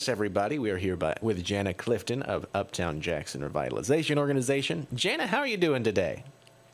everybody. We are here with Jana Clifton of Uptown Jackson Revitalization Organization. Jana, how are you doing today?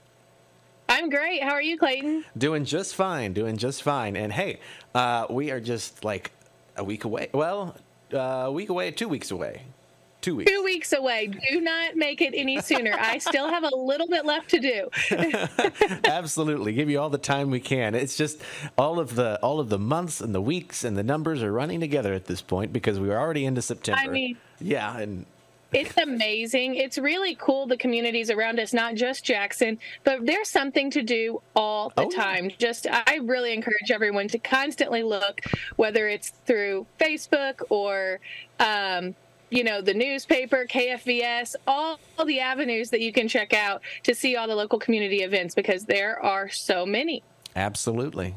I'm great. How are you, Clayton? Doing just fine. And hey, we are just like a week away. Well, a week away, 2 weeks away. 2 weeks. 2 weeks away. Do not make it any sooner. I still have a little bit left to do. Absolutely. Give you all the time we can. It's just all of the months and the weeks and the numbers are running together at this point because we're already into September. I mean, yeah, and it's amazing. It's really cool, the communities around us, not just Jackson, but there's something to do all the time. I really encourage everyone to constantly look, whether it's through Facebook or the newspaper, KFVS, all the avenues that you can check out to see all the local community events, because there are so many. Absolutely.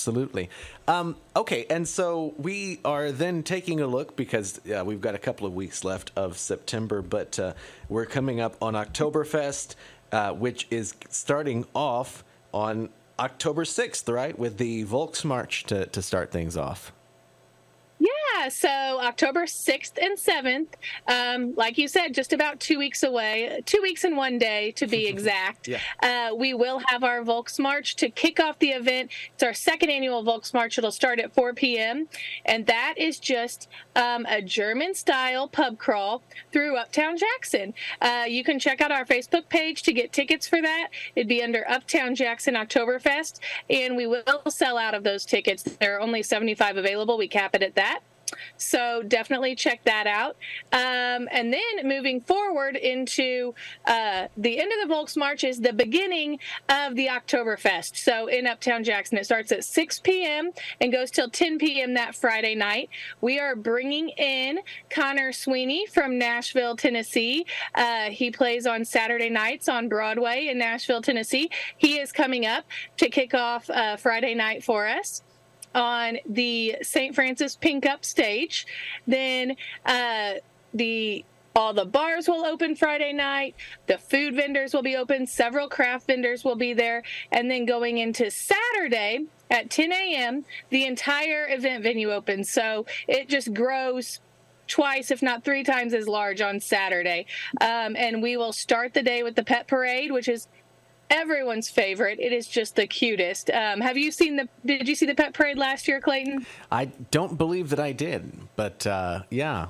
Okay, and so we are then taking a look, because we've got a couple of weeks left of September, but we're coming up on Oktoberfest, which is starting off on October 6th, right, with the Volksmarch to start things off. Yeah, so October 6th and 7th, like you said, just about 2 weeks away, 2 weeks and 1 day to be exact. Yeah. We will have our Volksmarch to kick off the event. It's our second annual Volksmarch. It'll start at 4 p.m., and that is just a German-style pub crawl through Uptown Jackson. You can check out our Facebook page to get tickets for that. It'd be under Uptown Jackson Oktoberfest, and we will sell out of those tickets. There are only 75 available. We cap it at that. So definitely check that out. And then moving forward into the end of the Volksmarch is the beginning of the Oktoberfest. So in Uptown Jackson, it starts at 6 p.m. and goes till 10 p.m. that Friday night. We are bringing in Connor Sweeney from Nashville, Tennessee. He plays on Saturday nights on Broadway in Nashville, Tennessee. He is coming up to kick off Friday night for us on the St. Francis Pink Up stage. Then all the bars will open Friday night. The food vendors will be open. Several craft vendors will be there. And then going into Saturday at 10 a.m., the entire event venue opens. So it just grows twice, if not three times as large on Saturday. And we will start the day with the pet parade, which is everyone's favorite. It is just the cutest. Did you see the pet parade last year, Clayton? I don't believe that I did, but yeah.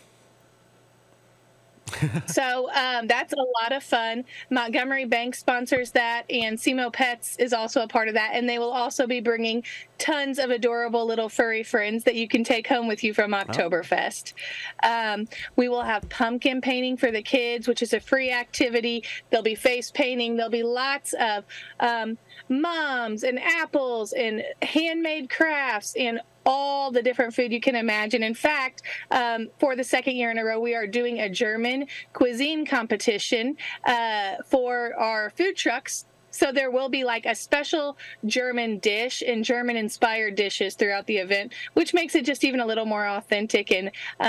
So that's a lot of fun. Montgomery Bank sponsors that, and Simo Pets is also a part of that. And they will also be bringing tons of adorable little furry friends that you can take home with you from Oktoberfest. We will have pumpkin painting for the kids, which is a free activity. There'll be face painting. There'll be lots of mums and apples and handmade crafts and all the different food you can imagine. In fact, for the second year in a row, we are doing a German cuisine competition for our food trucks. So there will be like a special German dish and German-inspired dishes throughout the event, which makes it just even a little more authentic and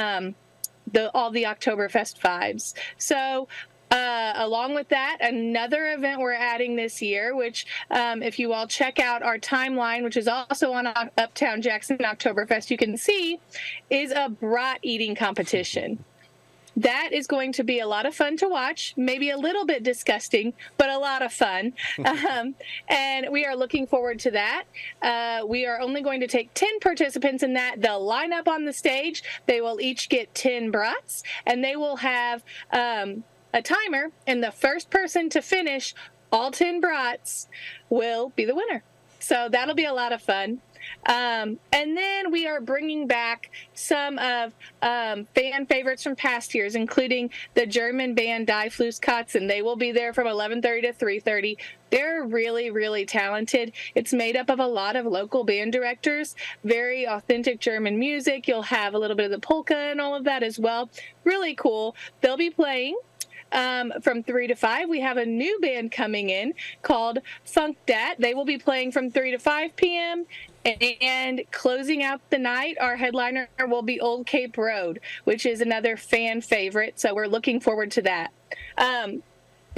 all the Oktoberfest vibes. So along with that, another event we're adding this year, which if you all check out our timeline, which is also on Uptown Jackson Oktoberfest, you can see, is a brat eating competition. That is going to be a lot of fun to watch, maybe a little bit disgusting, but a lot of fun. And we are looking forward to that. We are only going to take 10 participants in that. They'll line up on the stage. They will each get 10 brats, and they will have a timer, and the first person to finish all 10 brats will be the winner. So that'll be a lot of fun. And then we are bringing back some of fan favorites from past years, including the German band Die Flusskatzen. They will be there from 11:30 to 3:30. They're really, really talented. It's made up of a lot of local band directors, very authentic German music. You'll have a little bit of the polka and all of that as well. Really cool. They'll be playing from 3 to 5. We have a new band coming in called Funk Dat. They will be playing from 3 to 5 p.m. And closing out the night, our headliner will be Old Cape Road, which is another fan favorite. So we're looking forward to that. But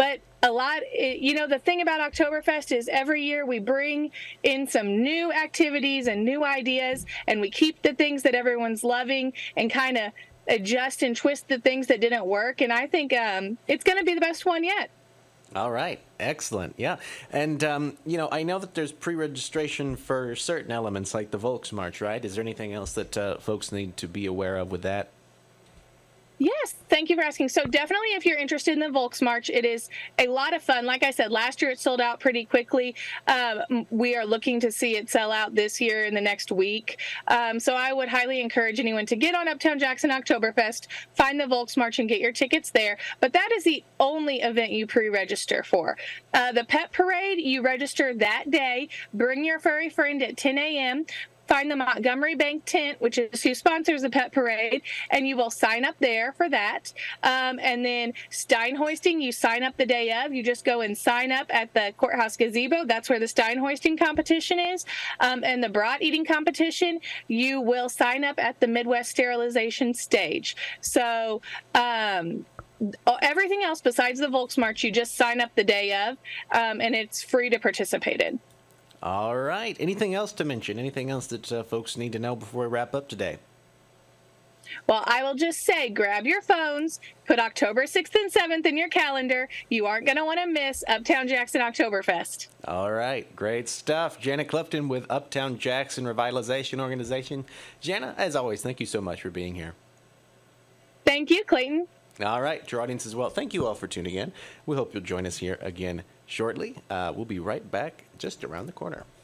a lot. The thing about Oktoberfest is every year we bring in some new activities and new ideas, and we keep the things that everyone's loving and kind of adjust and twist the things that didn't work. And I think it's going to be the best one yet. All right. Excellent. Yeah. And, I know that there's pre-registration for certain elements like the Volksmarch, right? Is there anything else that folks need to be aware of with that? Yes, thank you for asking. So definitely if you're interested in the Volksmarch, it is a lot of fun. Like I said, last year it sold out pretty quickly. We are looking to see it sell out this year in the next week. So I would highly encourage anyone to get on Uptown Jackson Oktoberfest, find the Volksmarch and get your tickets there. But that is the only event you pre-register for. The Pet Parade, you register that day. Bring your furry friend at 10 a.m., find the Montgomery Bank tent, which is who sponsors the Pet Parade, and you will sign up there for that. And then Stein hoisting, you sign up the day of. You just go and sign up at the courthouse gazebo. That's where the Stein hoisting competition is. And the brat eating competition, you will sign up at the Midwest sterilization stage. So everything else besides the Volksmarch, you just sign up the day of, and it's free to participate in. All right. Anything else to mention? Anything else that folks need to know before we wrap up today? Well, I will just say, grab your phones, put October 6th and 7th in your calendar. You aren't going to want to miss Uptown Jackson Oktoberfest. All right. Great stuff. Jana Clifton with Uptown Jackson Revitalization Organization. Jana, as always, thank you so much for being here. Thank you, Clayton. All right. To our audience as well, thank you all for tuning in. We hope you'll join us here again shortly. We'll be right back just around the corner.